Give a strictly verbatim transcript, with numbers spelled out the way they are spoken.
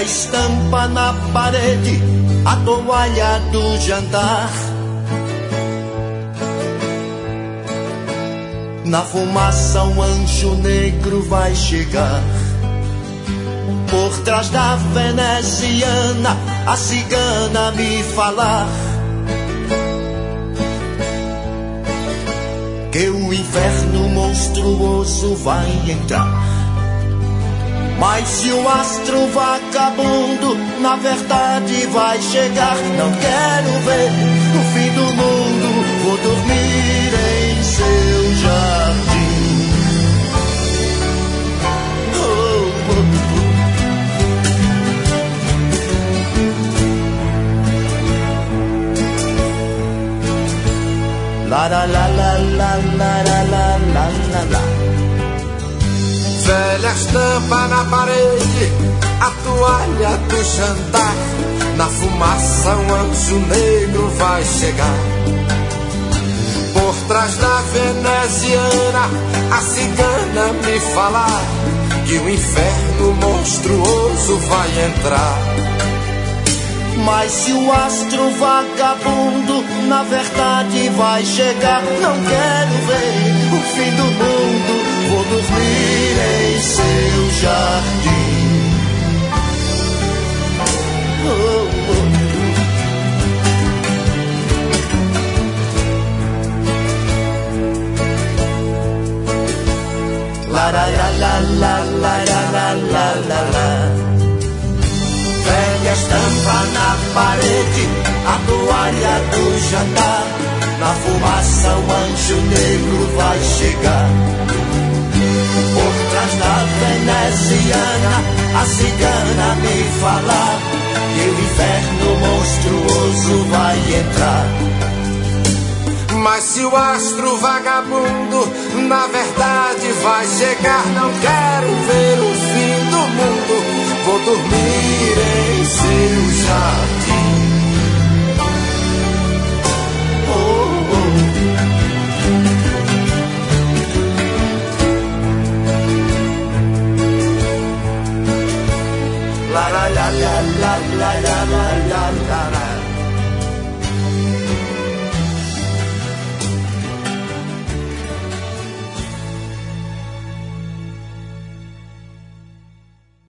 estampa na parede a toalha do jantar. Na fumaça um anjo negro vai chegar. Por trás da veneziana a cigana me falar que o inferno monstruoso vai entrar. Mas se o astro vagabundo na verdade vai chegar, não quero ver o fim do mundo, vou dormir em seu jardim. Oh, oh, oh. La la la la la la la la la la. Velha estampa na parede, a toalha do jantar. Na fumaça um anjo negro vai chegar. Por trás da veneziana a cigana me falar que o inferno monstruoso vai entrar. Mas se o astro vagabundo na verdade vai chegar, não quero ver o fim do mundo, vou dormir em seu jardim. Oh, oh. La la la la la la la la la la. Velha estampa na parede, a toalha do jantar. Na fumaça o anjo negro vai chegar. Por trás da veneziana a cigana me falar que o inferno monstruoso vai entrar. Mas se o astro vagabundo na verdade vai chegar, não quero ver o fim do mundo, vou dormir em seu jardim. Oh, oh. La la la la la la la la la la.